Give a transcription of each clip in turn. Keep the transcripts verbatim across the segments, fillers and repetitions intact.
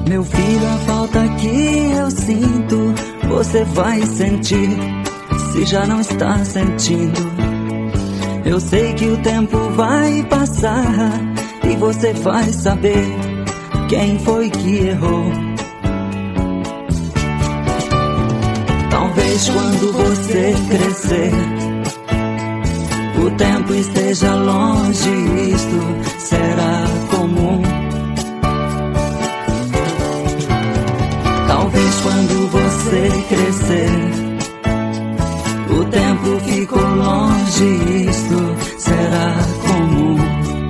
Meu filho, a falta que eu sinto, você vai sentir, se já não está sentindo. Eu sei que o tempo vai passar e você vai saber quem foi que errou. Talvez quando você crescer, o tempo esteja longe, isto será comum. Talvez quando você crescer, o tempo ficou longe, isto será comum.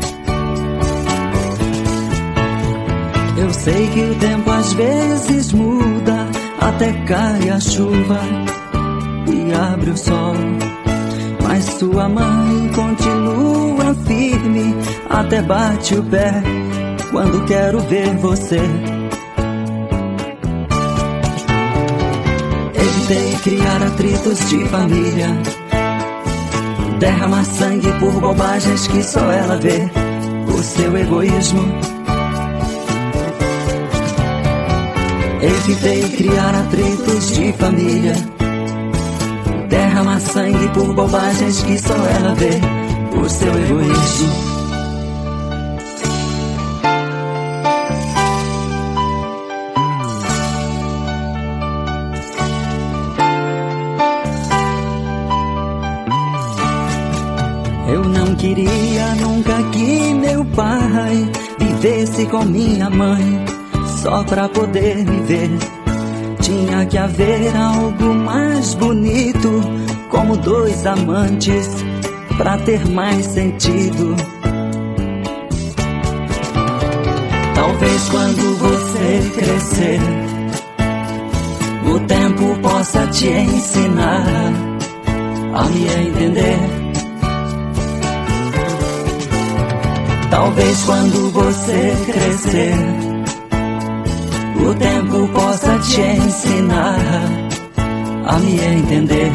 Eu sei que o tempo às vezes muda, até cai a chuva e abre o sol, mas sua mãe continua firme, até bate o pé quando quero ver você. Evitei criar atritos de família, derramar sangue por bobagens que só ela vê, o seu egoísmo. Evitei criar atritos de família, derramar sangue por bobagens que só ela vê, o seu egoísmo. Eu não queria nunca que meu pai vivesse com minha mãe, só pra poder me ver. Tinha que haver algo mais bonito, como dois amantes, pra ter mais sentido. Talvez quando você crescer, o tempo possa te ensinar a me entender. Talvez quando você crescer, o tempo possa te ensinar a me entender.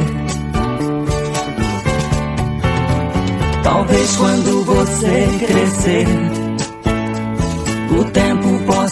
Talvez quando você crescer, o tempo possa